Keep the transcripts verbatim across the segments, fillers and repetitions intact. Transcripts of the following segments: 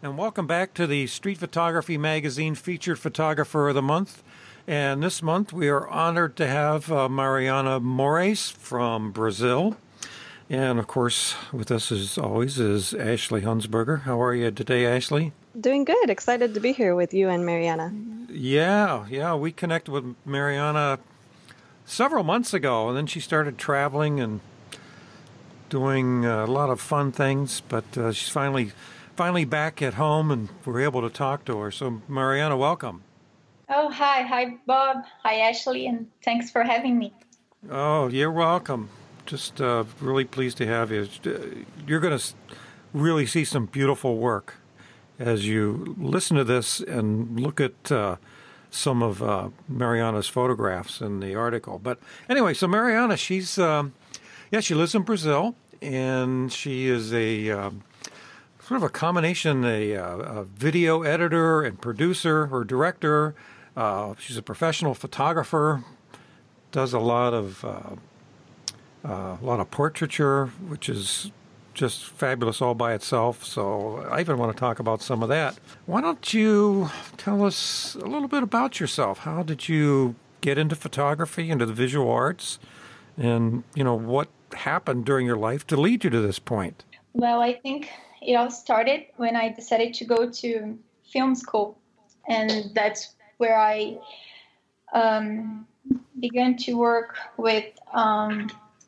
And welcome back to the Street Photography Magazine Featured Photographer of the Month. And this month we are honored to have uh, Mariana Moraes from Brazil. And of course, with us as always is Ashley Hunsberger. How are you today, Ashley? Doing good. Excited to be here with you and Mariana. Yeah, yeah. We connected with Mariana several months ago, and then she started traveling and doing a lot of fun things. But uh, she's finally... Finally back at home, and we're able to talk to her. So, Mariana, welcome. Oh, hi. Hi, Bob. Hi, Ashley, and thanks for having me. Oh, you're welcome. Just uh, really pleased to have you. You're going to really see some beautiful work as you listen to this and look at uh, some of uh, Mariana's photographs in the article. But anyway, so Mariana, she's, um, yeah, she lives in Brazil, and she is a... Um, sort of a combination, a, a video editor and producer or director. Uh, she's a professional photographer, does a lot of uh, uh, a lot of portraiture, which is just fabulous all by itself. So I even want to talk about some of that. Why don't you tell us a little bit about yourself? How did you get into photography, into the visual arts, and you know what happened during your life to lead you to this point? Well, I think it all started when I decided to go to film school, and that's where I um, began to work with um,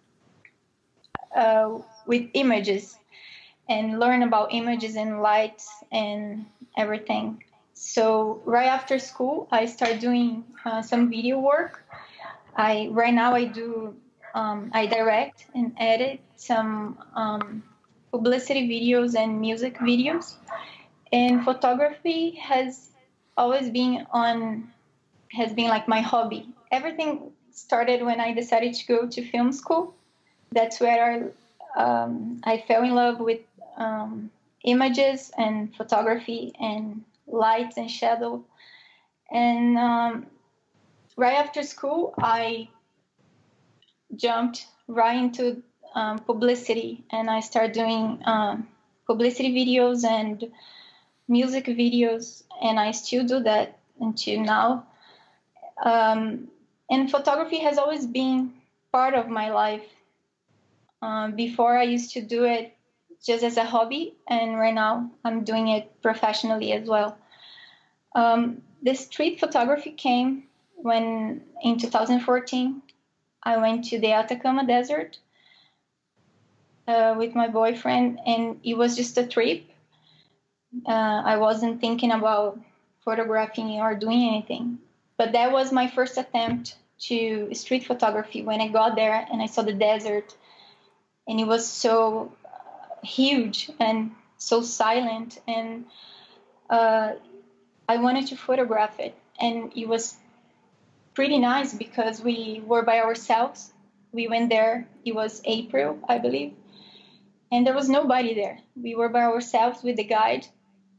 uh, with images and learn about images and lights and everything. So right after school, I started doing uh, some video work. I right now I do um, I direct and edit some. Um, publicity videos and music videos, and photography has always been on has been like my hobby. Everything started when I decided to go to film school. That's where I, um, I fell in love with um, images and photography and lights and shadow. And um, right after school, I jumped right into Um, publicity, and I started doing um, publicity videos and music videos, and I still do that until now. Um, and photography has always been part of my life. Um, before I used to do it just as a hobby, and right now I'm doing it professionally as well. Um, the street photography came when in two thousand fourteen I went to the Atacama Desert Uh, with my boyfriend, and it was just a trip. Uh, I wasn't thinking about photographing or doing anything, but that was my first attempt to street photography. When I got there and I saw the desert, and it was so uh, huge and so silent, and uh, I wanted to photograph it, and it was pretty nice because we were by ourselves. We went there, it was April, I believe. And there was nobody there. We were by ourselves with the guide.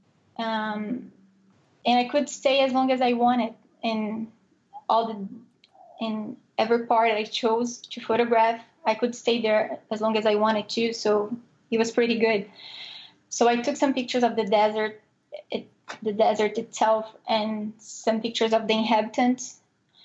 Um, and I could stay as long as I wanted in all the in every part I chose to photograph. I could stay there as long as I wanted to, so it was pretty good. So I took some pictures of the desert, it, the desert itself, and some pictures of the inhabitants.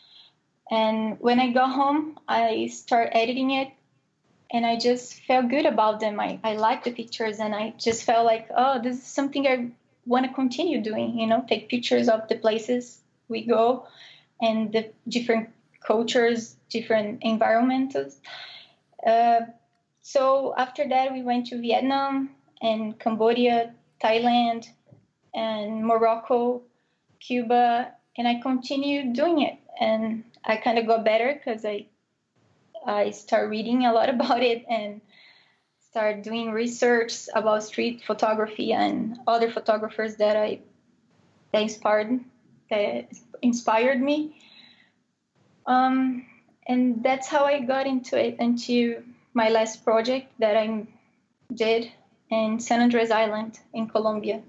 And when I got home, I started editing it. And I just felt good about them. I, I liked the pictures, and I just felt like, oh, this is something I want to continue doing, you know, take pictures of the places we go and the different cultures, different environments. Uh, so after that, we went to Vietnam and Cambodia, Thailand, and Morocco, Cuba, and I continued doing it. And I kind of got better because I I started reading a lot about it and started doing research about street photography and other photographers that I that inspired that inspired me. Um, and that's how I got into it, into my last project that I did in San Andres Island in Colombia.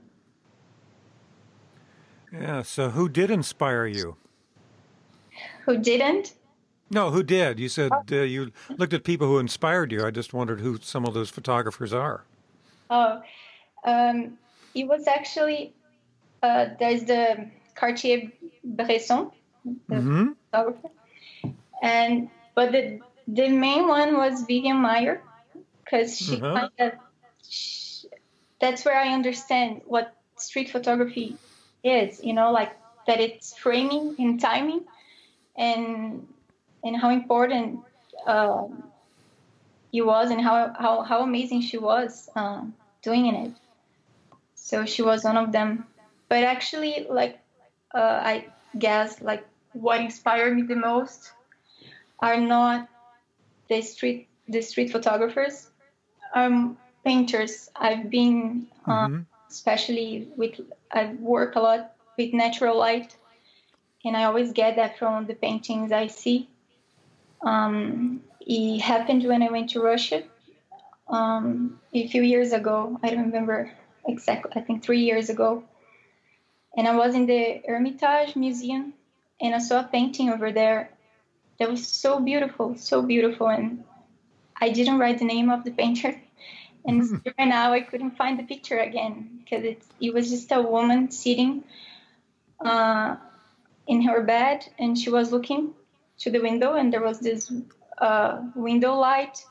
Yeah, so who did inspire you? Who didn't? No, who did? You said uh, you looked at people who inspired you. I just wondered who some of those photographers are. Oh, um, it was actually uh, there's the Cartier-Bresson, the Mm-hmm. photographer, and but the the main one was Vivian Maier, because she Uh-huh. kind of that's where I understand what street photography is. You know, like that it's framing and timing, and and how important uh, it was, and how how how amazing she was um, doing in it. So she was one of them. But actually, like uh, I guess, like what inspired me the most are not the street the street photographers, um, painters. I've been, uh, Mm-hmm. especially with I work a lot with natural light, and I always get that from the paintings I see. Um, it happened when I went to Russia um, a few years ago. I don't remember exactly. I think three years ago, and I was in the Hermitage Museum, and I saw a painting over there that was so beautiful, so beautiful, and I didn't write the name of the painter. And right now I couldn't find the picture again, because it, it was just a woman sitting uh, in her bed, and she was looking to the window, and there was this uh, window light.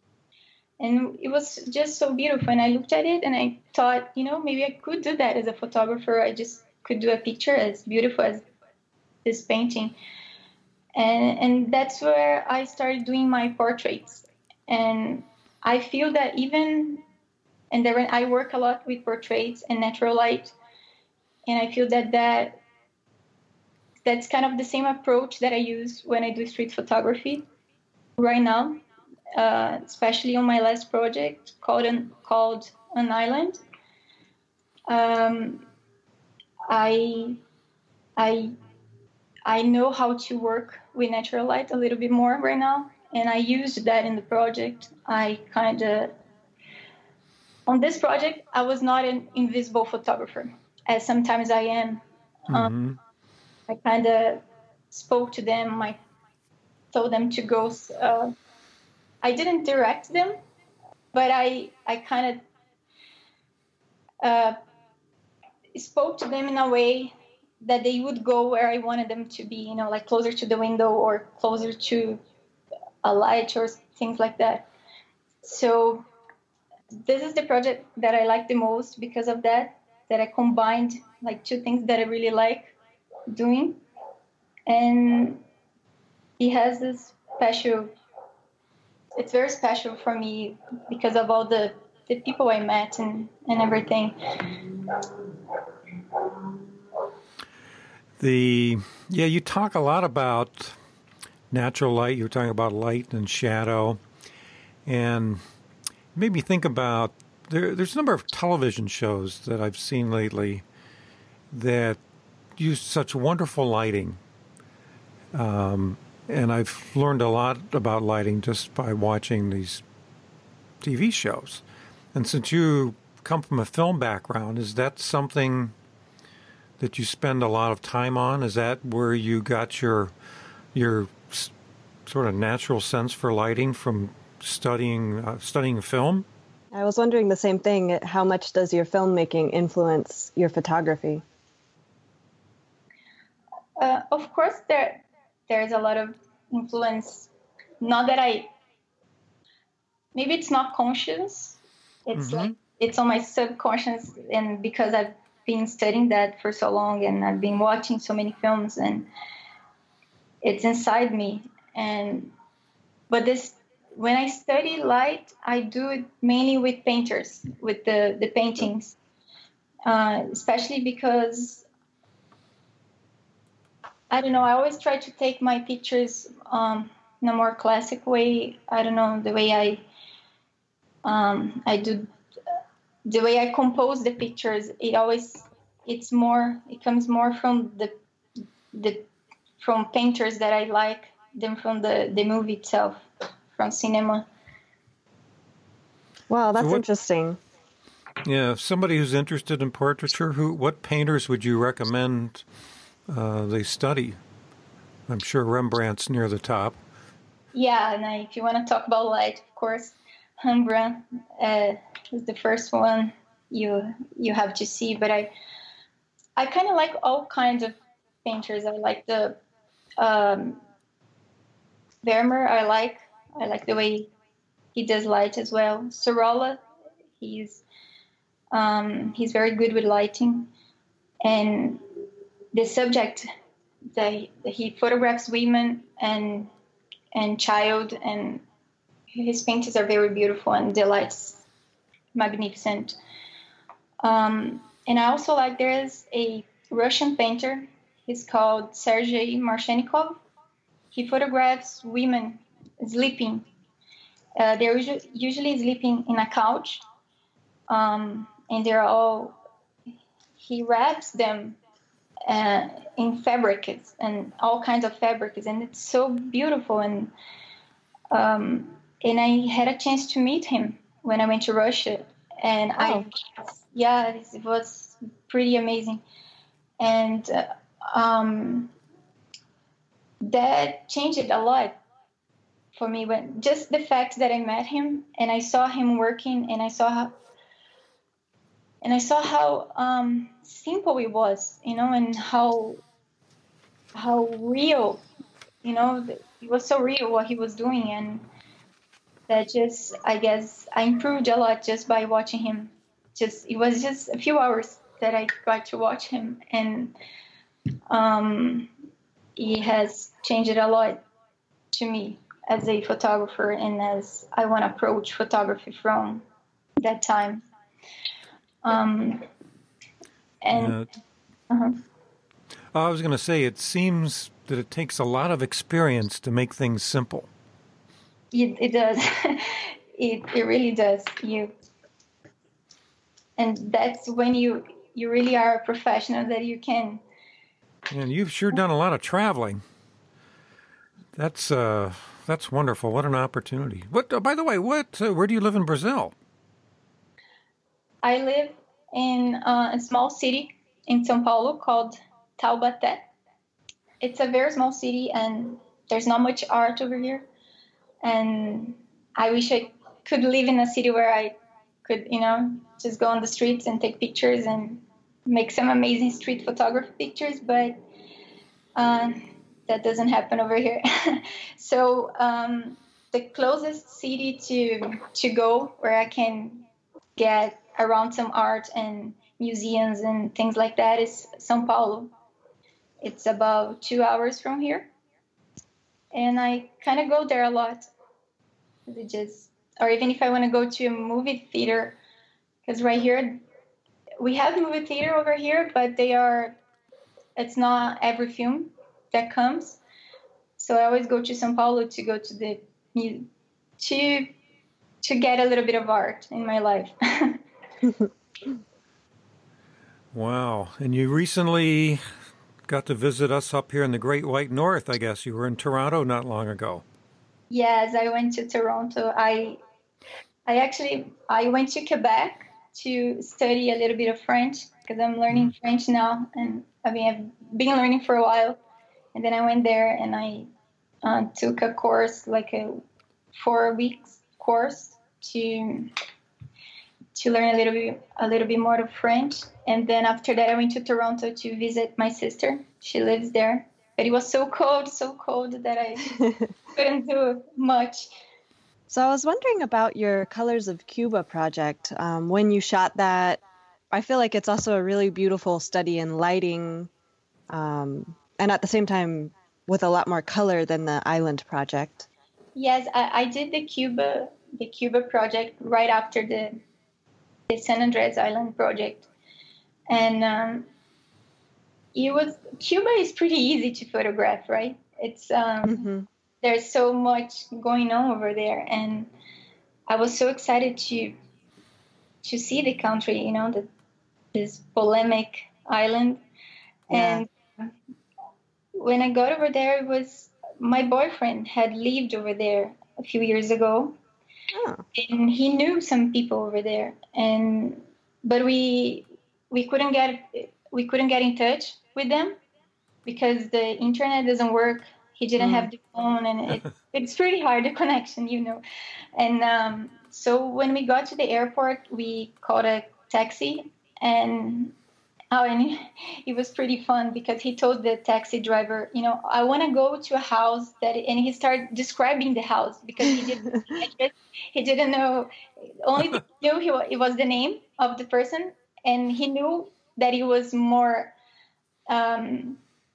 And it was just so beautiful. And I looked at it and I thought, you know, maybe I could do that as a photographer. I just could do a picture as beautiful as this painting. And, and that's where I started doing my portraits. And I feel that even, and there I work a lot with portraits and natural light. And I feel that, that that's kind of the same approach that I use when I do street photography right now, uh, especially on my last project called an, called An Island. Um, I, I, I know how to work with natural light a little bit more right now, and I used that in the project. I kind of, on this project, I was not an invisible photographer, as sometimes I am. Mm-hmm. Um, I kind of spoke to them. I told them to go. Uh, I didn't direct them, but I I kind of uh, spoke to them in a way that they would go where I wanted them to be. You know, like closer to the window or closer to a light or things like that. So this is the project that I like the most because of that. That I combined like two things that I really like doing, and it has this special, it's very special for me because of all the, the people I met and, and everything. The yeah, you talk a lot about natural light. You're talking about light and shadow, and it made me think about there, there's a number of television shows that I've seen lately that use such wonderful lighting. Um, and I've learned a lot about lighting just by watching these T V shows. And since you come from a film background, is that something that you spend a lot of time on? Is that where you got your your s- sort of natural sense for lighting from studying uh, studying film? I was wondering the same thing. How much does your filmmaking influence your photography? Uh, of course, there there's a lot of influence. Not that I, maybe it's not conscious. It's Mm-hmm. like it's on my subconscious, and because I've been studying that for so long, and I've been watching so many films, and it's inside me. And but this, when I study light, I do it mainly with painters, with the the paintings, uh, especially because I don't know. I always try to take my pictures um, in a more classic way. I don't know, the way I um, I do, the way I compose the pictures. It always it's more. It comes more from the the from painters that I like than from the the movie itself, from cinema. Wow, that's So what, interesting. yeah, if somebody who's interested in portraiture, who what painters would you recommend uh, they study? I'm sure Rembrandt's near the top. Yeah, and I, if you want to talk about light, of course, Rembrandt uh, is the first one. you you have to see. But I I kind of like all kinds of painters. I like the um, Vermeer. I like I like the way he does light as well. Sorolla, he's um, he's very good with lighting, and the subject that he, that he photographs women and and child, and his paintings are very beautiful and the lights magnificent. Um, and I also like there's a Russian painter. He's called Sergei Marshenikov. He photographs women sleeping. Uh, they're usually, usually sleeping in a couch, um, and they're all. He wraps them uh, in fabrics and all kinds of fabrics, and it's so beautiful. And um, and I had a chance to meet him when I went to Russia, and Oh. I, yeah, it was pretty amazing, and uh, um, that changed a lot for me. When just the fact that I met him and I saw him working, and I saw how and I saw how um, simple it was, you know, and how how real, you know, it was so real what he was doing, and that just, I guess, I improved a lot just by watching him. Just it was just a few hours that I got to watch him, and um, he has changed a lot to me as a photographer and as I want to approach photography from that time. Um, and Uh, uh-huh. I was going to say, it seems that it takes a lot of experience to make things simple. it, it does. it it really does. You, and that's when you you really are a professional, that you can. And you've sure done a lot of traveling. That's uh, that's wonderful. What an opportunity. What? Uh, by the way, what? Uh, where do you live in Brazil? I live in uh, a small city in São Paulo called Taubaté. It's a very small city, and there's not much art over here. And I wish I could live in a city where I could, you know, just go on the streets and take pictures and make some amazing street photography pictures, but uh, that doesn't happen over here. So um, the closest city to to go where I can get around some art and museums and things like that is São Paulo. It's about two hours from here, and I kind of go there a lot. It just, or even if I want to go to a movie theater, because right here we have movie theater over here, but they are, it's not every film that comes. So I always go to São Paulo to go to the to to get a little bit of art in my life. Wow. And you recently got to visit us up here in the Great White North, I guess. You were in Toronto not long ago. Yes, I went to Toronto. I I actually I went to Quebec to study a little bit of French, because I'm learning mm-hmm. French now, and I mean I've been learning for a while. And then I went there and I uh, took a course, like a four weeks course to to learn a little bit a little bit more of French. And then after that I went to Toronto to visit my sister. She lives there. But it was so cold, so cold that I couldn't do much. So I was wondering about your Colors of Cuba project. Um, when you shot that, I feel like it's also a really beautiful study in lighting, um, and at the same time with a lot more color than the Island project. Yes, I, I did the Cuba the Cuba project right after the the San Andres Island project, and um, it was Cuba is pretty easy to photograph, right? It's um, mm-hmm. There's so much going on over there, and I was so excited to to see the country, you know, the, this polemic island. Yeah. And when I got over there, it was my boyfriend had lived over there a few years ago, oh. and he knew some people over there, and but we we couldn't get we couldn't get in touch with them because the internet doesn't work. He didn't mm. have the phone, and it, it's pretty hard, the connection, you know. And um, so when we got to the airport, we caught a taxi, and oh, and it was pretty fun because he told the taxi driver, you know, I want to go to a house that, and he started describing the house because he didn't, he didn't know, only he knew he, it was the name of the person, and he knew that it was more, um,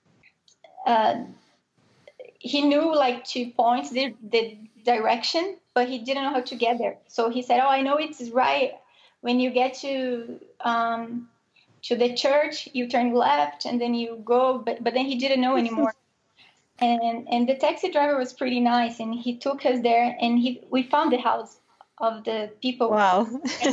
uh, he knew like two points, the, the direction, but he didn't know how to get there. So he said, oh, I know it's right. When you get to, um, to the church, you turn left and then you go, but but then he didn't know anymore. and and the taxi driver was pretty nice, and he took us there, and he we found the house of the people. Wow.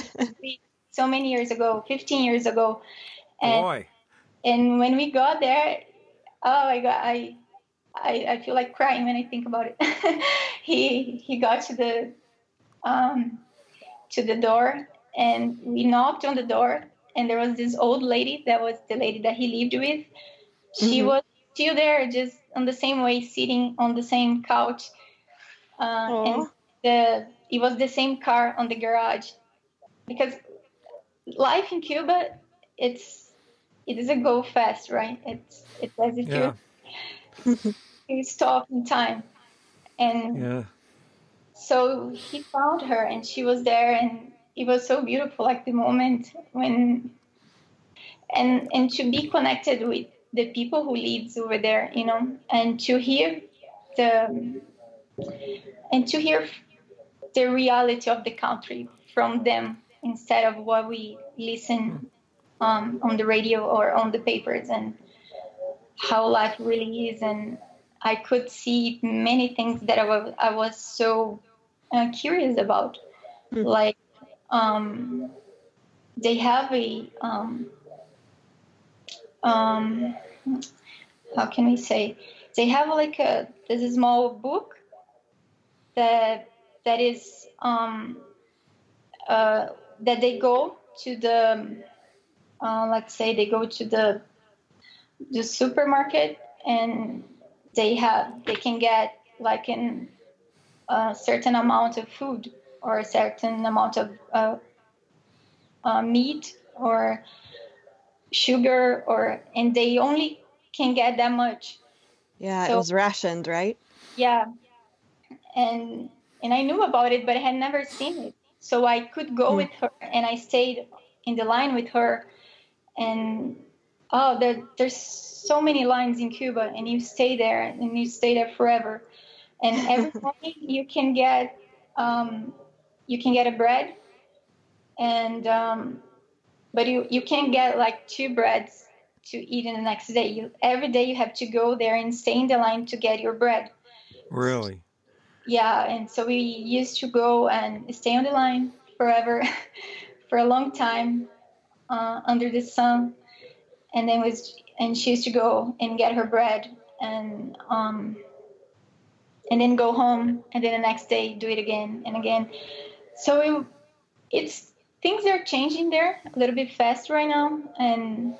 So many years ago, fifteen years ago. And, Boy. And when we got there, oh my God, I, I, I feel like crying when I think about it. he he got to the um, to the door, and we knocked on the door. And there was this old lady that was the lady that he lived with. She mm-hmm. was still there, just on the same way, sitting on the same couch. Uh, and the it was the same car on the garage. Because life in Cuba, it's it doesn't go fast, right? It's it's as if yeah. you you stop in time. And yeah. so he found her, and she was there, and it was so beautiful, like the moment when, and and to be connected with the people who lives over there, you know, and to hear the, and to hear the reality of the country from them instead of what we listen um, on the radio or on the papers, and how life really is. And I could see many things that I was, I was so uh, curious about, mm-hmm. like, Um, they have a, um, um, how can we say, they have like a, this a small book that, that is, um, uh, that they go to the, uh, let's say they go to the, the supermarket, and they have, they can get like an, a certain amount of food, or a certain amount of uh, uh, meat or sugar, or and they only can get that much. Yeah, so, it was rationed, right? Yeah, and and I knew about it, but I had never seen it. So I could go mm. with her, and I stayed in the line with her. And oh, there, there's so many lines in Cuba, and you stay there, and you stay there forever. And every morning you can get. Um, You can get a bread, and um, but you, you can't get like two breads to eat in the next day. You every day you have to go there and stay in the line to get your bread. Really? Yeah, and so we used to go and stay on the line forever, for a long time, uh, under the sun, and then was and she used to go and get her bread, and um, and then go home, and then the next day do it again and again. So it, it's things are changing there a little bit fast right now, and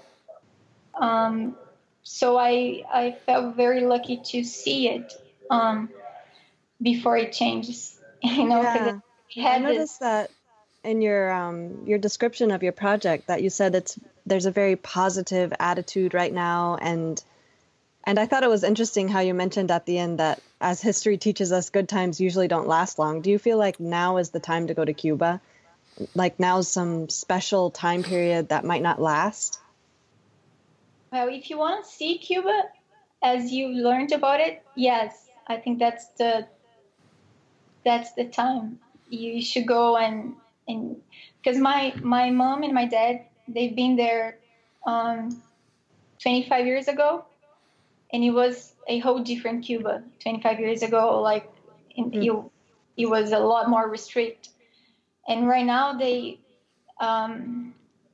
um, so I I felt very lucky to see it um, before it changes. You know, yeah. it had I noticed this, that in your um, your description of your project that you said it's there's a very positive attitude right now, and and I thought it was interesting how you mentioned at the end that, as history teaches us, good times usually don't last long. Do you feel like now is the time to go to Cuba? Like now's some special time period that might not last? Well, if you want to see Cuba as you learned about it, yes, I think that's the that's the time you should go. And and because my my mom and my dad, they've been there um, twenty-five years ago. And it was a whole different Cuba twenty-five years ago. Like, in, mm. it, it was a lot more restrict. And right now, they, um,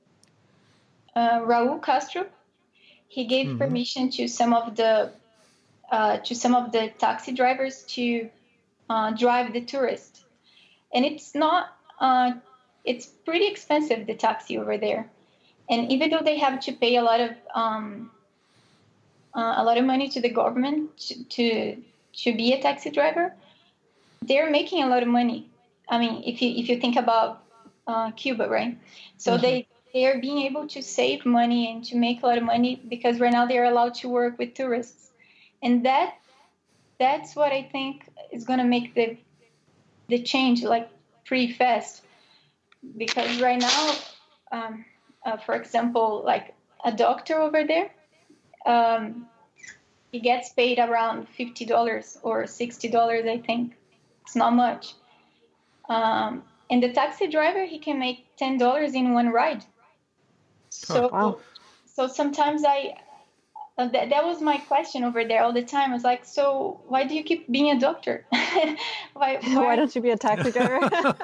uh, Raul Castro, he gave mm-hmm. permission to some of the uh, to some of the taxi drivers to uh, drive the tourists. And it's not, uh, it's pretty expensive, the taxi over there. And even though they have to pay a lot of um, Uh, a lot of money to the government to, to to be a taxi driver, they're making a lot of money. I mean, if you if you think about uh, Cuba, right? So mm-hmm. they they are being able to save money and to make a lot of money because right now they are allowed to work with tourists, and that that's what I think is going to make the the change like pretty fast. Because right now, um, uh, for example, like a doctor over there, um, he gets paid around fifty dollars or sixty dollars, I think. It's not much. Um, and the taxi driver, he can make ten dollars in one ride. So, wow. so sometimes I, uh, that, that was my question over there all the time. I was like, so why do you keep being a doctor? why, why, Why don't you be a taxi driver?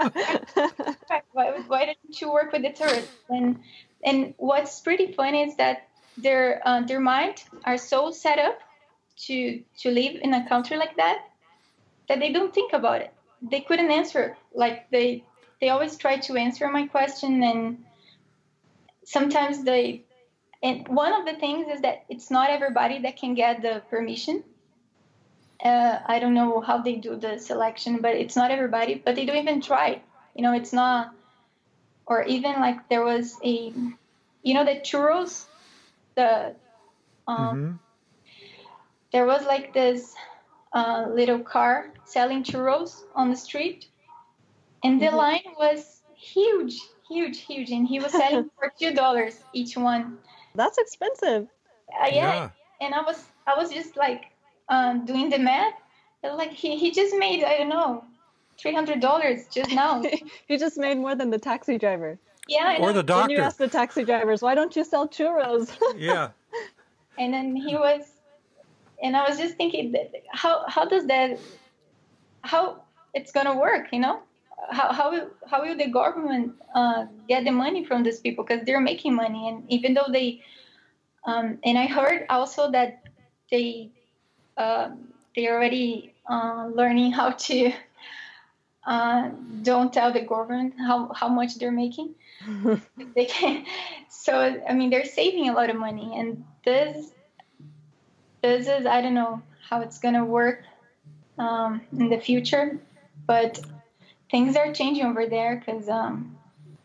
why, why don't you work with the tourists? And and what's pretty funny is that their uh, their mind are so set up to to live in a country like that that they don't think about it. They couldn't answer. Like they they always try to answer my question, and sometimes they. And one of the things is that it's not everybody that can get the permission. Uh, I don't know how they do the selection, but it's not everybody. But they don't even try. You know, it's not. Or even like there was a, you know, the churros, the. Um, Mm-hmm. There was like this uh, little car selling churros on the street, and the Mhm. line was huge, huge, huge, and he was selling for two dollars each one. That's expensive. Uh, yeah. Yeah. And I was I was just like um, doing the math. Like he, he just made, I don't know, three hundred dollars just now. You just made more than the taxi driver. Yeah. And, Or I- the Then you doctor. ask the taxi drivers, why don't you sell churros? Yeah. and then he was, and I was just thinking, that how how does that, how it's gonna work, you know? How how will, how will the government uh, get the money from these people, because they're making money, and even though they, um, and I heard also that they um, they're already uh, learning how to uh, don't tell the government how, how much they're making. They can, so I mean they're saving a lot of money, and this this is, I don't know how it's gonna work um, in the future, but things are changing over there because um,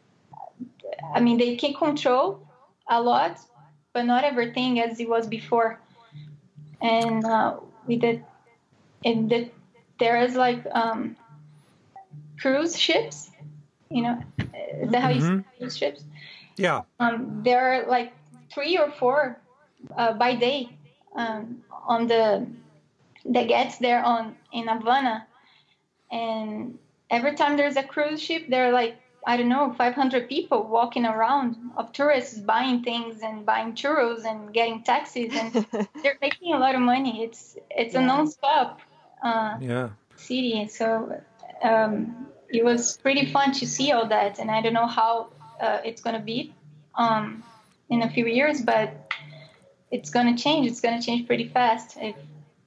I mean they can control a lot, but not everything as it was before. And uh, we did, and the, there is like um, cruise ships, you know, is that how you Mhm. say cruise ships? Yeah. Um, there are like three or four uh, by day um, on the that gets there on in Havana, and every time there's a cruise ship, there are like, I don't know, five hundred people walking around of tourists buying things and buying churros and getting taxis, and they're making a lot of money. It's it's a Yeah. non-stop uh, Yeah. city, so um, it was pretty fun to see all that. And I don't know how uh, it's gonna be um, in a few years, but it's gonna change. It's gonna change pretty fast if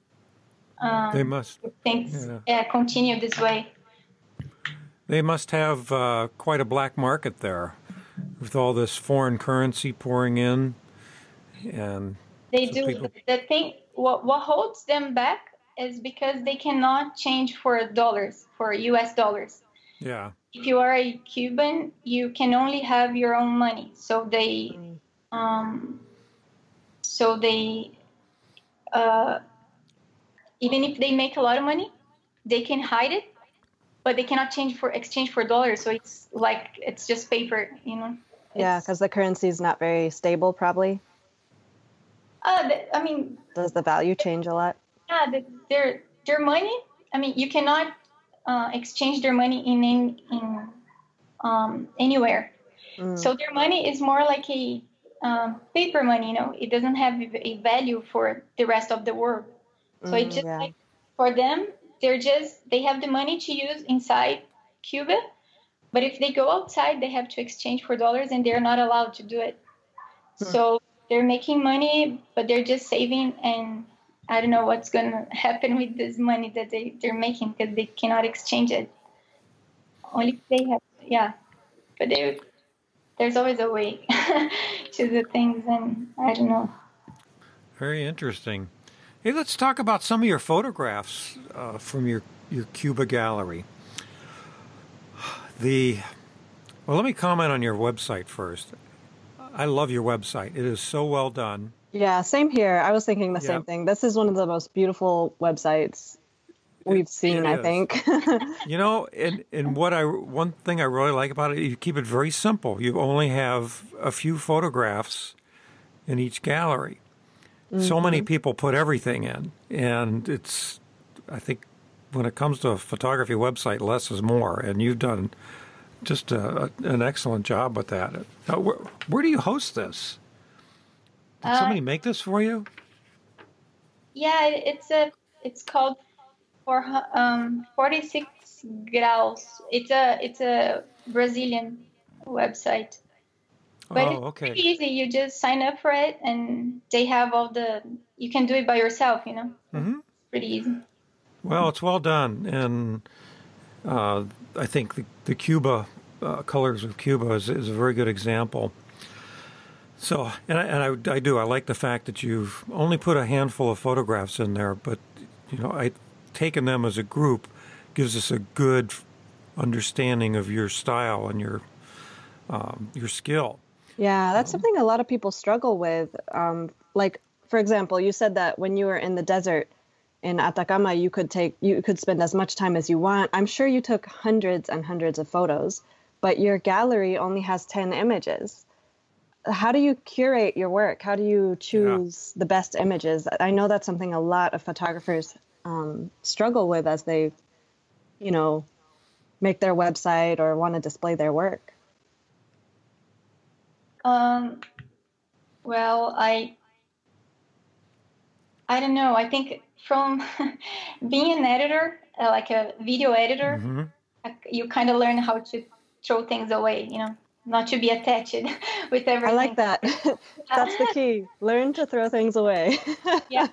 um, They must. if things Yeah. yeah, continue this way. They must have uh, quite a black market there, with all this foreign currency pouring in, and They So do. people- The thing, what what holds them back is because they cannot change for dollars, for U S dollars. yeah. If you are a Cuban, you can only have your own money. So they, Mm. um, so they, uh, even if they make a lot of money, they can hide it, but they cannot change for exchange for dollars. So it's like it's just paper, you know. Yeah, It's- because the currency is not very stable, probably. uh, the, I mean, Does the value change a lot? yeah, the, their their money. I mean, you cannot uh, exchange their money in in, in um, anywhere. Mm. So their money is more like a um, paper money. You know, it doesn't have a value for the rest of the world. So it Mm, just yeah. like for them, they're just they have the money to use inside Cuba, but if they go outside, they have to exchange for dollars, and they're not allowed to do it. Hmm. So they're making money, but they're just saving, and I don't know what's going to happen with this money that they, they're making because they cannot exchange it. Only if they have, yeah. But they, there's always a way to do things, and I don't know. Very interesting. Hey, let's talk about some of your photographs uh, from your, your Cuba gallery. The well, let me comment on your website first. I love your website. It is so well done. Yeah, same here. I was thinking the Yep. same thing. This is one of the most beautiful websites we've seen, it I is. think. You know, and, and what I one thing I really like about it, you keep it very simple. You only have a few photographs in each gallery. Mm-hmm. So many people put everything in, and it's, I think, when it comes to a photography website, less is more, and you've done just a, a, an excellent job with that. Now, where, where do you host this? Did Uh, somebody make this for you? Yeah, it's a it's called for um forty-six graus. It's a it's a Brazilian website. But Oh, it's okay. pretty easy. You just sign up for it, and they have all the. You can do it by yourself, you know. Mm-hmm. It's pretty easy. Well, it's well done, and uh, I think the, the Cuba uh, colors of Cuba is, is a very good example. So, and I, and I, I do. I like the fact that you've only put a handful of photographs in there, but you know, I taken them as a group gives us a good understanding of your style and your um, your skill. Yeah, that's something a lot of people struggle with. Um, like, for example, you said that when you were in the desert in Atacama, you could take you could spend as much time as you want. I'm sure you took hundreds and hundreds of photos, but your gallery only has ten images. How do you curate your work? How do you choose yeah. the best images? I know that's something a lot of photographers um, struggle with as they, you know, make their website or want to display their work. Um, well, I, I don't know. I think from being an editor, uh, like a video editor, mm-hmm. you kind of learn how to throw things away, you know. Not to be attached with everything. I like that. That's the key. Learn to throw things away. Yeah.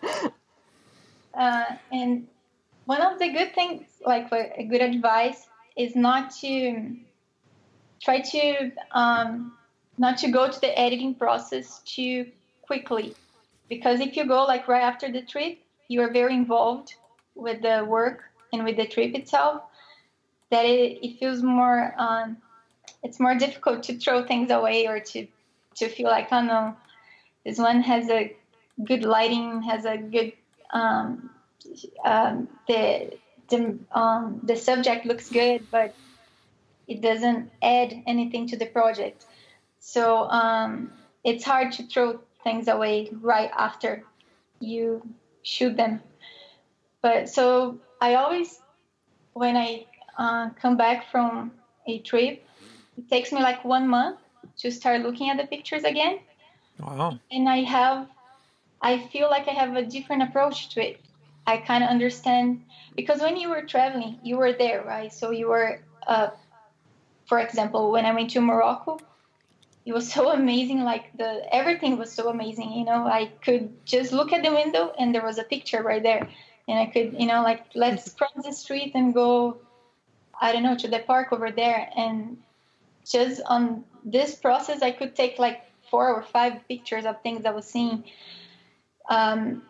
Uh, and one of the good things, like a good advice, is not to try to um, not to go to the editing process too quickly, because if you go like right after the trip, you are very involved with the work and with the trip itself. That it, it feels more. Um, It's more difficult to throw things away or to, to feel like, oh no, this one has a good lighting, has a good, um, um, the the um, the subject looks good, but it doesn't add anything to the project. So um, it's hard to throw things away right after you shoot them. But so I always, when I uh, come back from a trip, it takes me like one month to start looking at the pictures again. Wow. And I have, I feel like I have a different approach to it. I kind of understand, because when you were traveling, you were there, right? So you were, uh, for example, when I went to Morocco, it was so amazing. Like the, everything was so amazing. You know, I could just look at the window and there was a picture right there. And I could, you know, like, let's cross the street and go, I don't know, to the park over there. And just on this process, I could take like four or five pictures of things I was seeing. Um,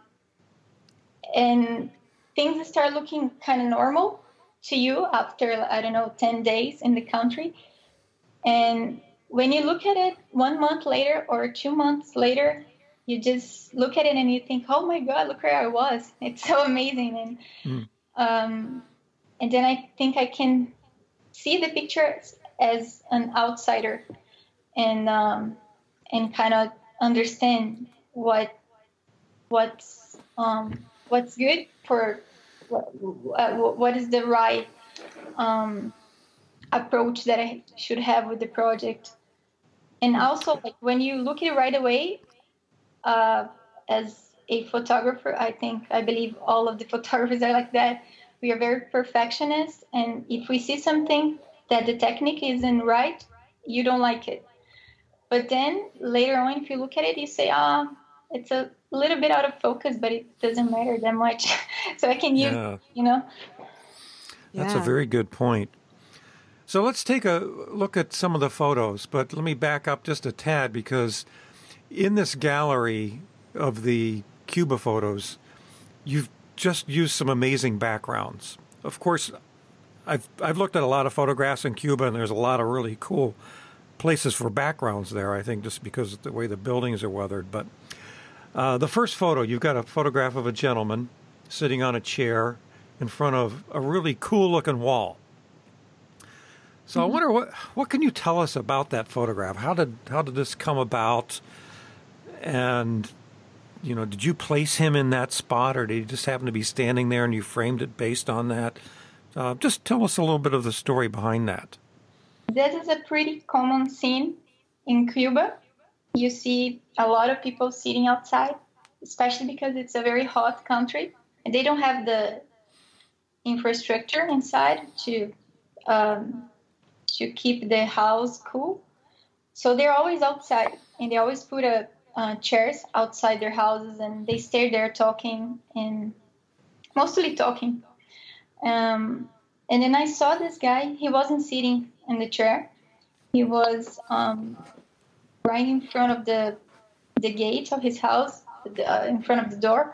and things start looking kind of normal to you after, I don't know, ten days in the country. And when you look at it one month later or two months later, you just look at it and you think, oh my God, look where I was. It's so amazing. And, mm. um, and then I think I can see the pictures as an outsider and um, and kind of understand what what's um, what's good for what, uh, what is the right um, approach that I should have with the project. And also, like when you look at it right away, uh, as a photographer, I think I believe all of the photographers are like that. We are very perfectionist, and if we see something that the technique isn't right, you don't like it. But then later on, if you look at it, you say, ah, oh, it's a little bit out of focus, but it doesn't matter that much. So I can use, yeah. you know. That's yeah. a very good point. So let's take a look at some of the photos, but let me back up just a tad, because in this gallery of the Cuba photos, you've just used some amazing backgrounds. Of course, I've I've looked at a lot of photographs in Cuba, and there's a lot of really cool places for backgrounds there, I think, just because of the way the buildings are weathered. But uh, the first photo, you've got a photograph of a gentleman sitting on a chair in front of a really cool-looking wall. So mm-hmm. I wonder, what what can you tell us about that photograph? How did how did this come about? And, you know, did you place him in that spot, or did he just happen to be standing there and you framed it based on that? Uh, just tell us a little bit of the story behind that. This is a pretty common scene in Cuba. You see a lot of people sitting outside, especially because it's a very hot country. And they don't have the infrastructure inside to um, to keep the house cool. So they're always outside, and they always put a, uh, chairs outside their houses, and they stay there talking, and mostly talking. Um, and then I saw this guy. He wasn't sitting in the chair. He was um, right in front of the the gate of his house, uh, in front of the door.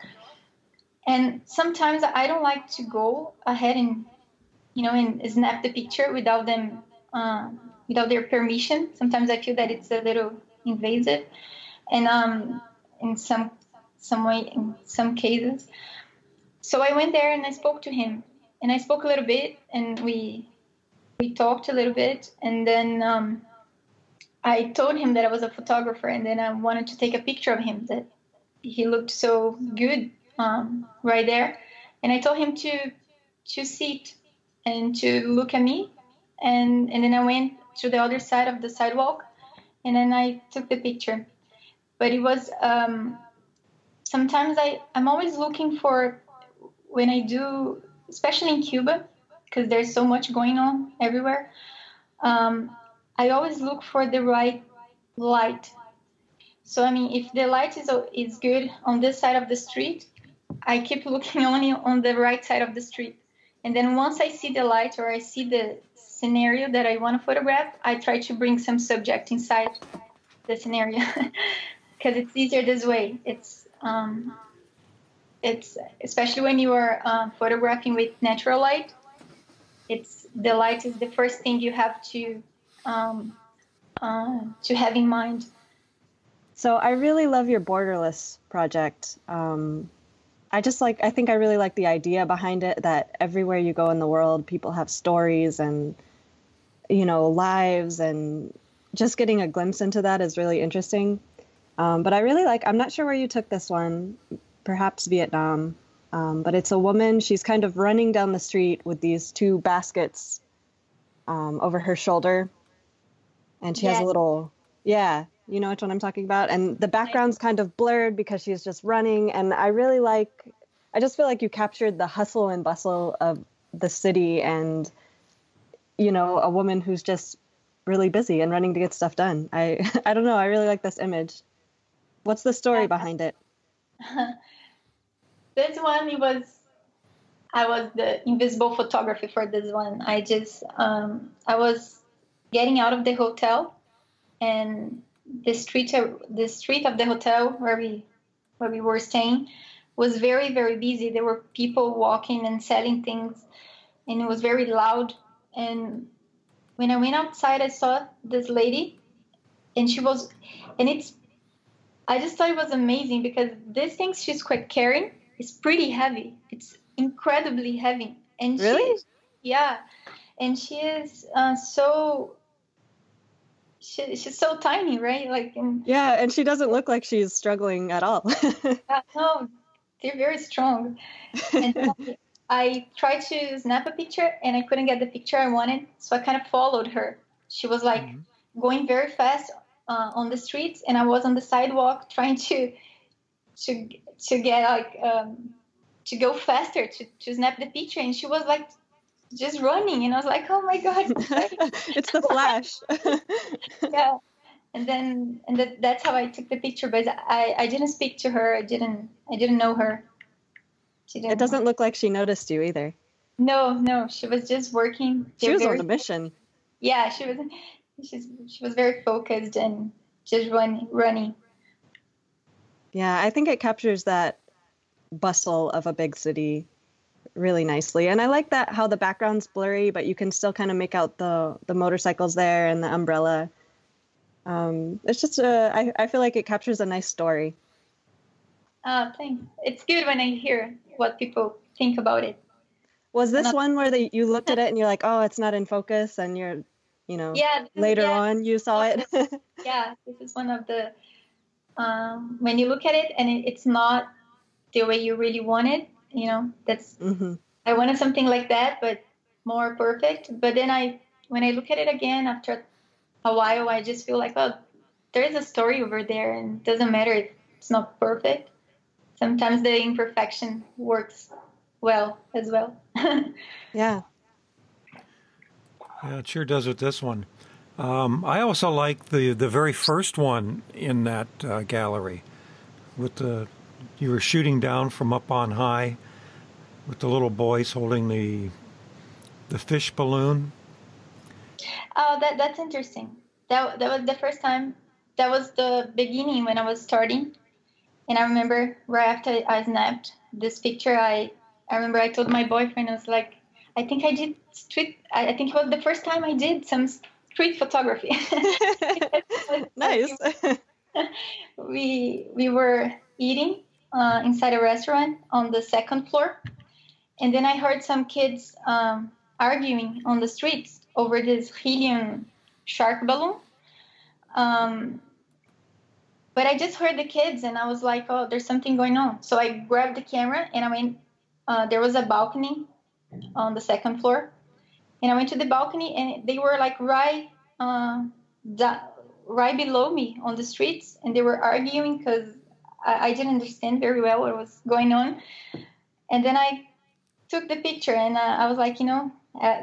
And sometimes I don't like to go ahead and, you know, and snap the picture without them, uh, without their permission. Sometimes I feel that it's a little invasive, and um, in some some way, in some cases. So I went there and I spoke to him, and I spoke a little bit, and we we talked a little bit, and then um, I told him that I was a photographer, and then I wanted to take a picture of him. That he looked so good. Um, right there, and I told him to to sit and to look at me, and and then I went to the other side of the sidewalk, and then I took the picture. But it was um, sometimes I I'm always looking for, when I do, especially in Cuba, because there's so much going on everywhere. Um, I always look for the right light. So I mean, if the light is is good on this side of the street, I keep looking only on the right side of the street. And then once I see the light, or I see the scenario that I want to photograph, I try to bring some subject inside the scenario, because it's easier this way. It's um, it's especially when you are uh, photographing with natural light. It's the light is the first thing you have to um, uh, to have in mind. So I really love your Borderless project. Um, I just like, I think I really like the idea behind it, that everywhere you go in the world, people have stories and, you know, lives, and just getting a glimpse into that is really interesting. Um, but I really like, I'm not sure where you took this one, perhaps Vietnam, um, but it's a woman. She's kind of running down the street with these two baskets um, over her shoulder. And she yes. has a little, yeah, you know which one I'm talking about? And the background's kind of blurred because she's just running. And I really like, I just feel like you captured the hustle and bustle of the city, and, you know, a woman who's just really busy and running to get stuff done. I, I don't know. I really like this image. What's the story yeah. behind it? This one, it was, I was the invisible photography for this one. I just, um, I was getting out of the hotel, and the street, the street of the hotel where we, where we were staying was very, very busy. There were people walking and selling things, and it was very loud. And when I went outside, I saw this lady, and she was, and it's, I just thought it was amazing, because this thing she's quite carrying is pretty heavy. It's incredibly heavy. And really? She, yeah. And she is uh, so, she, she's so tiny, right? Like, in, yeah. And she doesn't look like she's struggling at all. uh, no, they're very strong. And I tried to snap a picture, and I couldn't get the picture I wanted. So I kind of followed her. She was like mm-hmm. going very fast uh, on the streets, and I was on the sidewalk trying to, to, to get like, um, to go faster to, to snap the picture. And she was like just running, and I was like, oh my God. It's the flash. Yeah. And then, and that, that's how I took the picture. But I, I didn't speak to her. I didn't, I didn't know her. She didn't it doesn't look like she noticed you either. No, no. She was just working. She was very, on a mission. Yeah, she was, she's, she was very focused and just run, running. Yeah, I think it captures that bustle of a big city really nicely. And I like that how the background's blurry, but you can still kind of make out the, the motorcycles there and the umbrella. Um, it's just, uh, I, I feel like it captures a nice story. Uh, thanks. It's good when I hear what people think about it. Was this Not, one where the, you looked at it and you're like, oh, it's not in focus, and you're, you know, yeah, later yeah, on you saw it? yeah. This is one of the um, when you look at it and it, it's not the way you really want it. You know, that's hmm I wanted something like that, but more perfect. But then I, when I look at it again after a while, I just feel like, oh, there is a story over there, and it doesn't matter if it's not perfect. Sometimes the imperfection works well as well. Yeah. Yeah, it sure does with this one. Um, I also like the, the very first one in that uh, gallery, with the you were shooting down from up on high, with the little boys holding the the fish balloon. Oh, that that's interesting. That that was the first time. That was the beginning when I was starting, and I remember right after I snapped this picture, I I remember I told my boyfriend, I was like, I think I did street. I, I think it was the first time I did some street photography. Nice. we we were eating uh, inside a restaurant on the second floor, and then I heard some kids um, arguing on the streets over this helium shark balloon. Um, but I just heard the kids, and I was like, "Oh, there's something going on." So I grabbed the camera and I went. Uh, there was a balcony on the second floor, and I went to the balcony, and they were like right, uh, da- right below me on the streets, and they were arguing because I-, I didn't understand very well what was going on. And then I took the picture, and uh, I was like, you know, uh,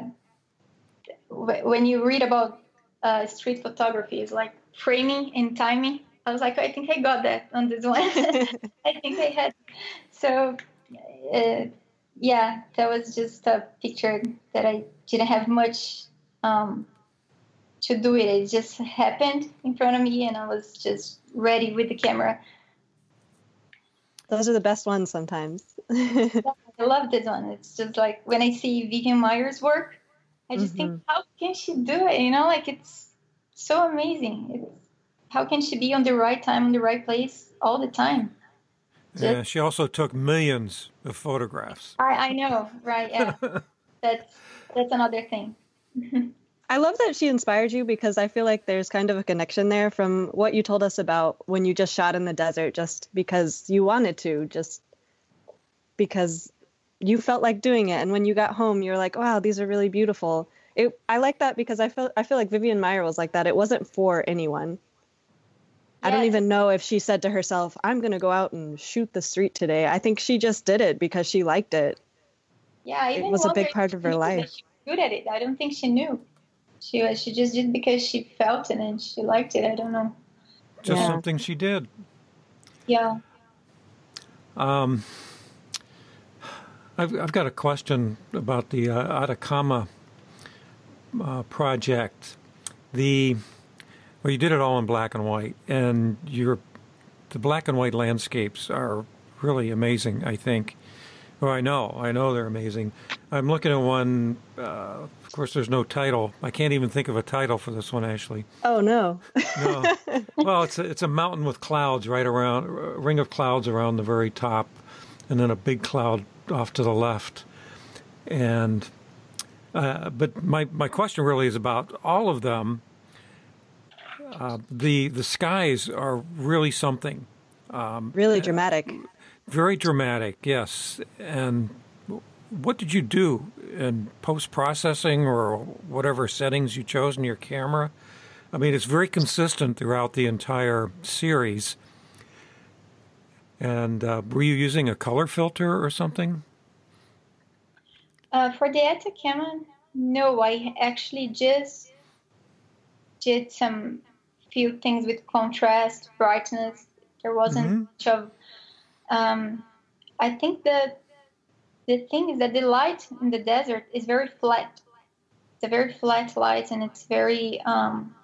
w- when you read about uh, street photography, it's like framing and timing. I was like, I think I got that on this one. I think I had. So, uh, yeah, that was just a picture that I didn't have much um, to do with. It just happened in front of me, and I was just ready with the camera. Those are the best ones sometimes. Yeah, I love this one. It's just like when I see Vivian Meyer's work, I just Mm-hmm. think, how can she do it? You know, like it's so amazing. It's, how can she be on the right time, in the right place all the time? Just, Yeah, she also took millions of photographs. I, I know, right? Yeah, that's that's another thing. I love that she inspired you, because I feel like there's kind of a connection there from what you told us about when you just shot in the desert just because you wanted to, just because you felt like doing it. And when you got home, you're like, wow, these are really beautiful. It, I like that because I feel I feel like Vivian Maier was like that. It wasn't for anyone. I don't Yes. even know if she said to herself, I'm going to go out and shoot the street today. I think she just did it because she liked it. Yeah, I even It was a wonder big if part she of her knew that life. she was good at it. I don't think she knew. She was. She just did because she felt it and she liked it. I don't know. Just Yeah. something she did. Yeah. Um, I've, I've got a question about the uh, Atacama uh, project. The well, you did it all in black and white, and your the black and white landscapes are really amazing. I think. Well, I know, I know they're amazing. I'm looking at one. Uh, of course, there's no title. I can't even think of a title for this one, Ashley. Oh, no. No. Well, it's a, it's a mountain with clouds right around, a ring of clouds around the very top, and then a big cloud off to the left. And uh, but my my question really is about all of them. Uh, the the skies are really something. Really dramatic. Very dramatic, yes. And what did you do in post-processing or whatever settings you chose in your camera? I mean, it's very consistent throughout the entire series. And uh, were you using a color filter or something? Uh, for the Atacama, no. I actually just did some few things with contrast, brightness. There wasn't Mm-hmm. much of. Um, I think that the thing is that the light in the desert is very flat. It's a very flat light, and it's very. Um,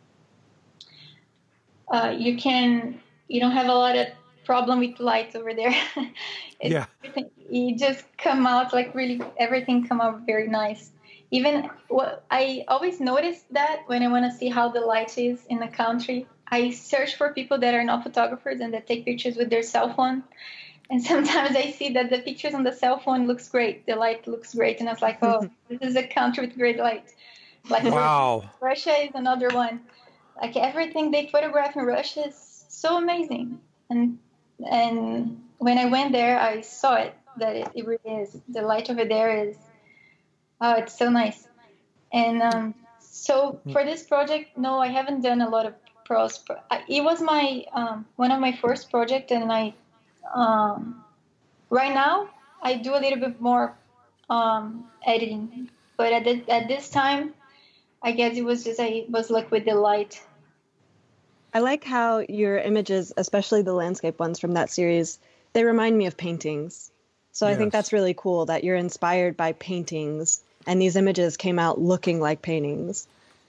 uh, you can you don't have a lot of problem with light over there. It's, Yeah. You just come out like really everything come out very nice, even what I always notice that when I want to see how the light is in the country, I search for people that are not photographers and that take pictures with their cell phone. And sometimes I see that the pictures on the cell phone looks great. The light looks great. And I was like, oh, this is a country with great light. Like wow. Russia is another one. Like everything they photograph in Russia is so amazing. And and when I went there, I saw it, that it, it really is. The light over there is, oh, it's so nice. And um, so for this project, no, I haven't done a lot of pros. It was my um, one of my first project, and I um, right now I do a little bit more um, editing. But at the, at this time, I guess it was just I was like with the light. I like how your images, especially the landscape ones from that series, they remind me of paintings. So yes. I think that's really cool that you're inspired by paintings and these images came out looking like paintings.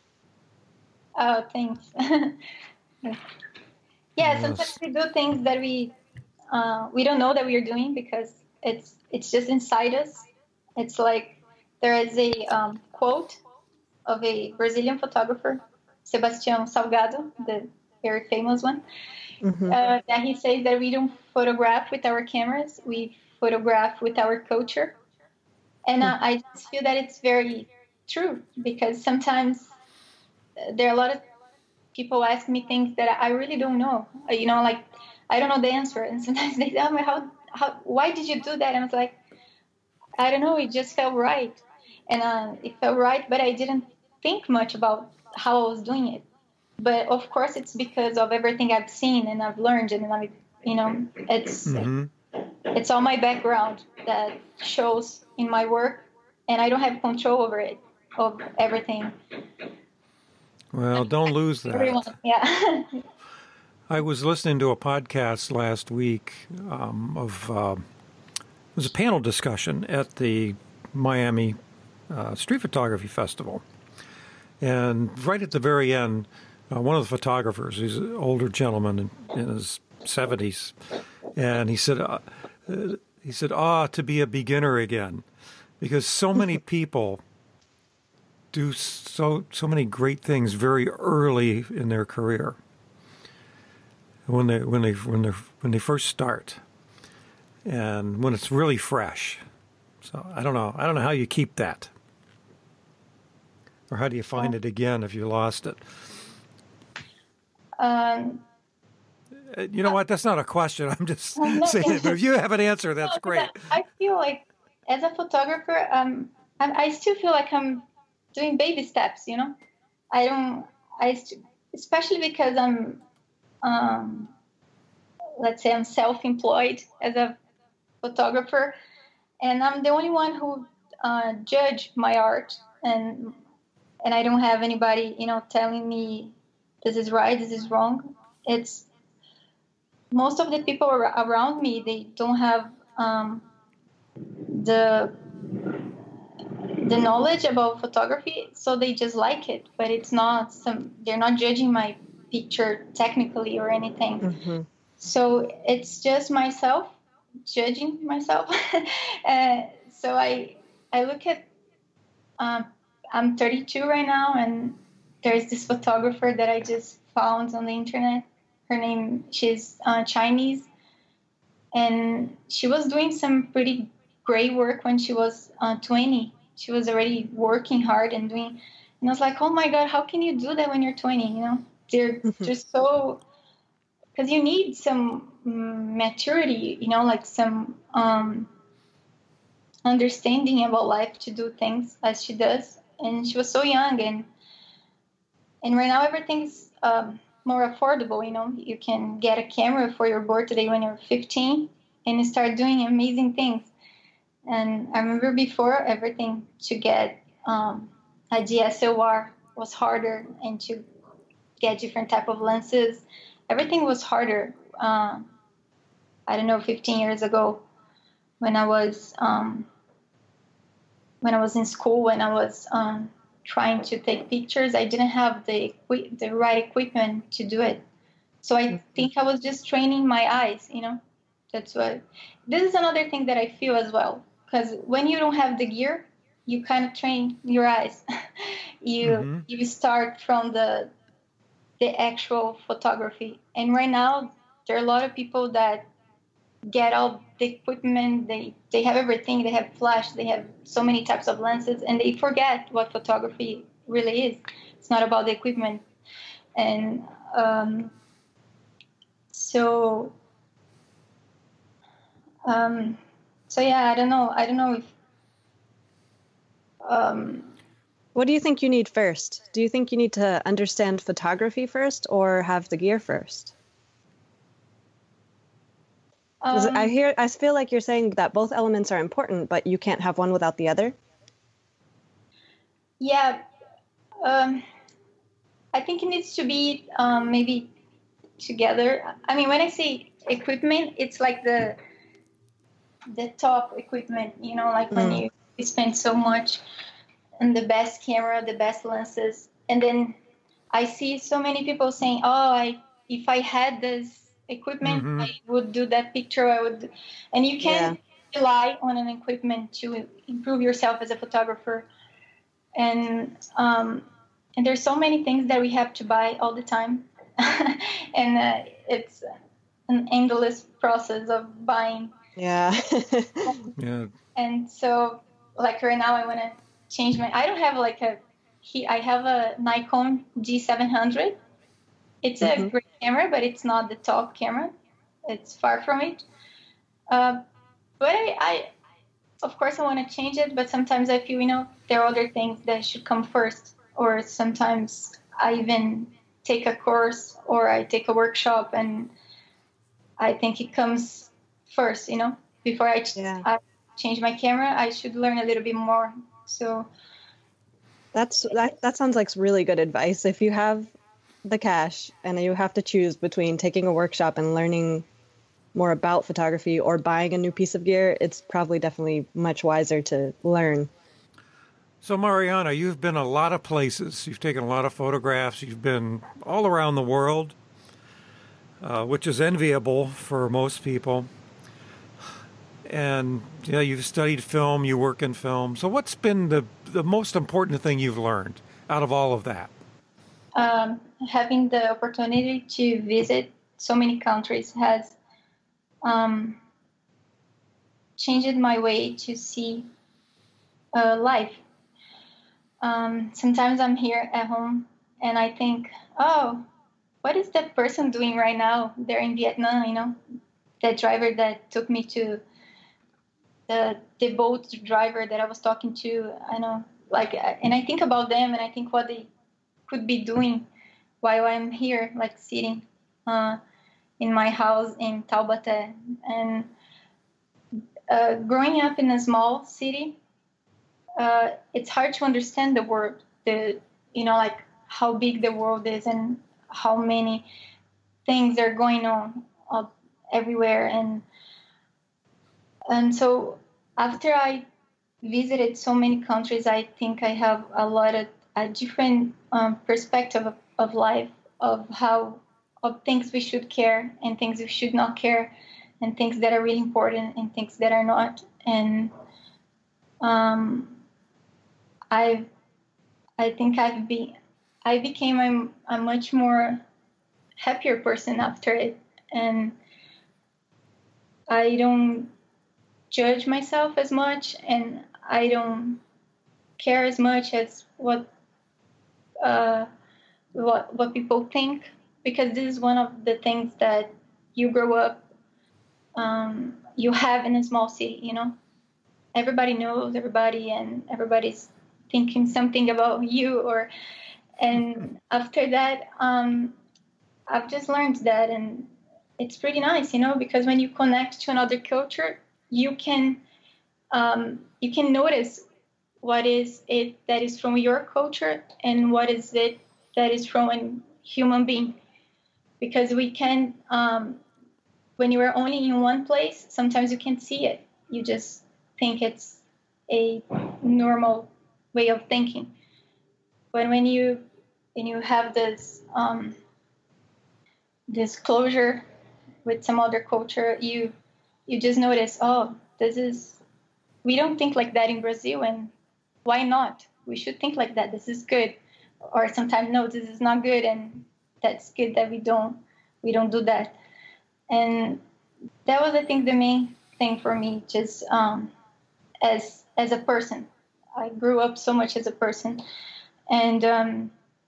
Oh, thanks. yeah, yes. Sometimes we do things that we uh, we don't know that we are doing because it's it's just inside us. It's like there is a um, quote of a Brazilian photographer, Sebastião Salgado, the very famous one, mm-hmm. uh, that he says that we don't photograph with our cameras, we photograph with our culture. And uh, I just feel that it's very true because sometimes there are a lot of people ask me things that I really don't know. You know, like, I don't know the answer. And sometimes they tell me, how, how, why did you do that? And I was like, I don't know, it just felt right. And uh, it felt right, but I didn't think much about how I was doing it. But of course, it's because of everything I've seen and I've learned, and I, you know, it's mm-hmm. it's all my background that shows in my work, and I don't have control over it, of everything. Well, don't lose that. Everyone, yeah. I was listening to a podcast last week um, of uh, it was a panel discussion at the Miami uh, Street Photography Festival. And right at the very end, uh, one of the photographers, he's an older gentleman in, in his seventies, and he said, uh, uh, he said, ah, to be a beginner again, because so many people do so so many great things very early in their career. When they when they when they when they first start, and when it's really fresh. So I don't know. I don't know how you keep that. Or how do you find it again if you lost it? Um, you know what? That's not a question. I'm just no, saying it. But if you have an answer, that's no, great. I feel like, as a photographer, um, I, I still feel like I'm doing baby steps, you know? I don't, I st- especially because I'm, um, let's say I'm self-employed as a photographer, and I'm the only one who uh, judge my art, and and I don't have anybody, you know, telling me this is right, this is wrong. It's most of the people around me, they don't have um, the the knowledge about photography, so they just like it, but it's not some. They're not judging my picture technically or anything. Mm-hmm. So it's just myself judging myself. uh, so I I look at. Um, I'm thirty-two right now, and there's this photographer that I just found on the internet. Her name, she's uh, Chinese, and she was doing some pretty great work when she was uh, twenty. She was already working hard and doing, and I was like, oh my God, how can you do that when you're twenty? You know, they're mm-hmm. just so, because you need some maturity, you know, like some um, understanding about life to do things as she does. And she was so young, and and right now everything's um, more affordable. You know, you can get a camera for your birthday when you're fifteen, and you start doing amazing things. And I remember before, everything to get um, a D S L R was harder, and to get different type of lenses, everything was harder. Uh, I don't know, fifteen years ago, when I was. Um, When I was in school, when I was um, trying to take pictures, I didn't have the equi- the right equipment to do it. So I think I was just training my eyes, you know. That's what. This is another thing that I feel as well, because when you don't have the gear, you kind of train your eyes. you Mm-hmm. you start from the the actual photography. And right now, there are a lot of people that get all the equipment. They they have everything. They have flash. They have so many types of lenses, and they forget what photography really is. It's not about the equipment. And um, so um, so yeah, I don't know. I don't know if. Um, What do you think you need first? Do you think you need to understand photography first or have the gear first? 'Cause um, I hear, I feel like you're saying that both elements are important, but you can't have one without the other. yeah, um, I think it needs to be um, maybe together. I mean, when I say equipment, it's like the the top equipment. You know, like when Mm. you spend so much on the best camera, the best lenses, and then I see so many people saying, "Oh, I if I had this equipment, Mm-hmm. I would do that picture. I would," and you Yeah. can rely on an equipment to improve yourself as a photographer. And um, and there's so many things that we have to buy all the time, and uh, it's an endless process of buying. Yeah. Yeah. And so, like right now, I want to change my. I don't have like a. He, I have a Nikon G seven hundred. It's a Mhm. great camera, but it's not the top camera. It's far from it. Uh, but I, I, of course, I want to change it. But sometimes I feel, you know, there are other things that should come first. Or sometimes I even take a course or I take a workshop, and I think it comes first. You know, before I, ch- Yeah. I change my camera, I should learn a little bit more. So That's that that sounds like really good advice. If you have the cash and you have to choose between taking a workshop and learning more about photography or buying a new piece of gear, it's probably definitely much wiser to learn. So, Mariana, you've been a lot of places. You've taken a lot of photographs. You've been all around the world, uh, which is enviable for most people. And you know, you've studied film. You work in film. So, what's been the the most important thing you've learned out of all of that? um, having the opportunity to visit so many countries has um, changed my way to see uh, life. Um, sometimes I'm here at home and I think, oh, what is that person doing right now? They're in Vietnam, you know, that driver that took me to the the boat driver that I was talking to. I know, like, and I think about them and I think what they could be doing while I'm here, like sitting uh, in my house in Taubaté. And uh, growing up in a small city, uh, it's hard to understand the world, the you know, like how big the world is and how many things are going on uh, everywhere. And and so after I visited so many countries, I think I have a lot of a different um, perspective of, of life, of how of things we should care and things we should not care, and things that are really important and things that are not. And um, I I think I've been I became a, a much more happier person after it, and I don't judge myself as much, and I don't care as much as what uh, what what people think, because this is one of the things that you grow up um, you have in a small city. You know, everybody knows everybody, and everybody's thinking something about you. Or and after that, um, I've just learned that, and it's pretty nice, you know, because when you connect to another culture, you can um, you can notice what is it that is from your culture and what is it that is from a human being. Because we can, um, when you are only in one place, sometimes you can't see it. You just think it's a normal way of thinking. But when you when you have this um, this closure with some other culture, you you just notice, oh, this is we don't think like that in Brazil, and why not? We should think like that. This is good. Or sometimes, no, this is not good, and that's good that we don't we don't do that. And that was, I think, the main thing for me, just um, as as a person. I grew up so much as a person, and um,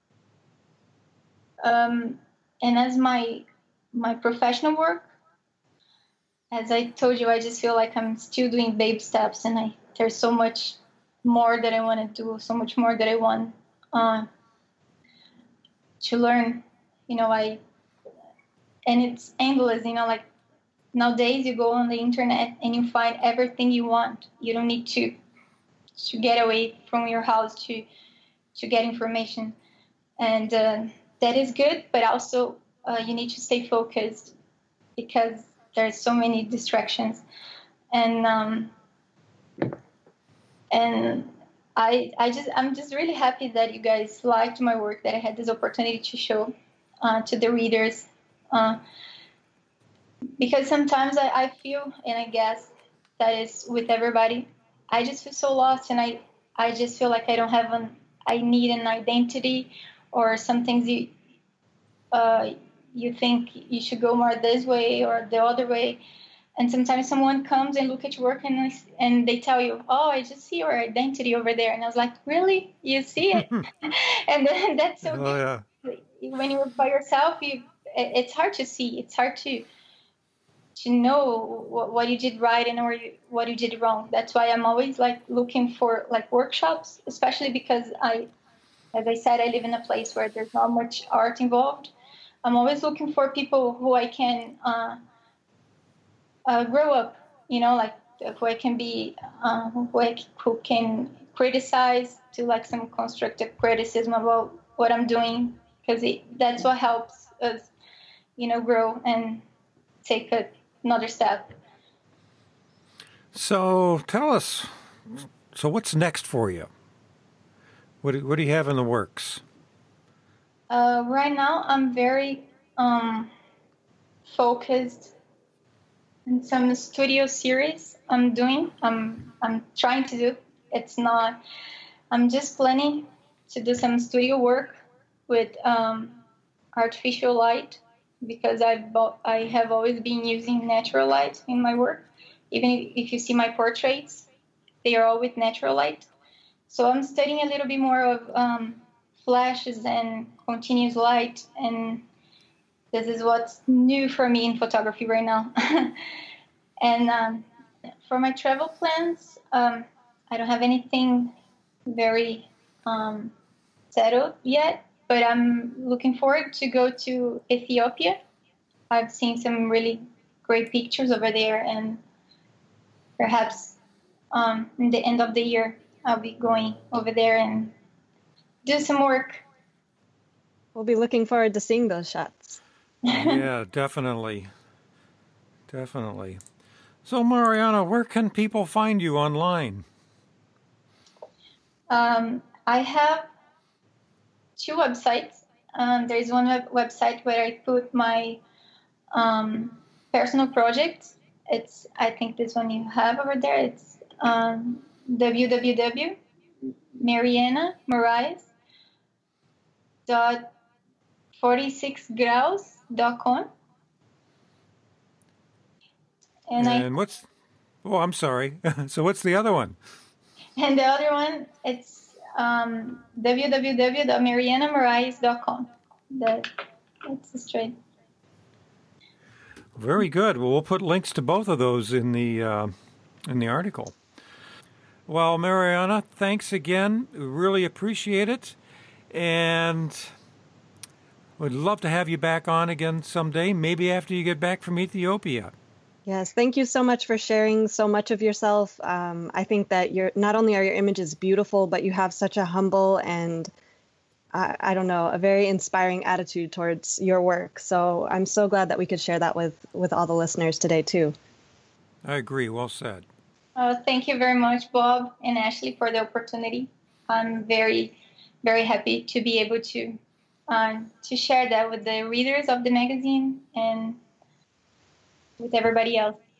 um, and as my my professional work, as I told you, I just feel like I'm still doing baby steps, and I there's so much more that I want to do, so much more that I want uh, to learn. You know, I and it's endless. You know, like nowadays you go on the internet and you find everything you want. You don't need to to get away from your house to to get information, and uh, that is good. But also uh, you need to stay focused because there's so many distractions, and um, and I I just I'm just really happy that you guys liked my work, that I had this opportunity to show uh, to the readers. Uh, because sometimes I, I feel, and I guess that is with everybody, I just feel so lost, and I, I just feel like I don't have an, I need an identity, or some things you, uh, you think you should go more this way or the other way. And sometimes someone comes and look at your work and, and they tell you, oh, I just see your identity over there. And I was like, really? You see it? And then that's so oh, good. Yeah. When you're by yourself, you, it's hard to see. It's hard to to know what, what you did right and or you, what you did wrong. That's why I'm always like looking for like workshops, especially because I, as I said, I live in a place where there's not much art involved. I'm always looking for people who I can uh, uh, grow up, you know, like who I can be, uh, who, I, who can criticize, to like some constructive criticism about what I'm doing, because that's what helps us, you know, grow and take a another step. So tell us, so what's next for you? What do, what do you have in the works? Uh, right now, I'm very um, focused on some studio series I'm doing. I'm, I'm trying to do. It's not, I'm just planning to do some studio work with um, artificial light, because I've I have always been using natural light in my work. Even if you see my portraits, they are all with natural light. So I'm studying a little bit more of um, flashes and continuous light, and this is what's new for me in photography right now. And um, for my travel plans, um, I don't have anything very um, settled yet, but I'm looking forward to go to Ethiopia. I've seen some really great pictures over there, and perhaps um, in the end of the year, I'll be going over there and do some work. We'll be looking forward to seeing those shots. Yeah, definitely. Definitely. So, Mariana, where can people find you online? Um, I have two websites. Um, there's one web- website where I put my um, personal projects. It's, I think this one you have over there. It's um, w w w dot mariana morais dot forty-six graus dot com. And, and I, what's, oh, I'm sorry. So what's the other one? And the other one, it's um, w w w dot mariana morais dot com. That, that's straight. Very good. Well, we'll put links to both of those in the uh, in the article. Well, Mariana, thanks again. We really appreciate it, and would love to have you back on again someday, maybe after you get back from Ethiopia. Yes, thank you so much for sharing so much of yourself. Um, I think that you're not only are your images beautiful, but you have such a humble and I, I don't know, a very inspiring attitude towards your work. So I'm so glad that we could share that with, with all the listeners today, too. I agree. Well said. Oh, thank you very much, Bob and Ashley, for the opportunity. I'm very, very happy to be able to uh, to share that with the readers of the magazine and with everybody else.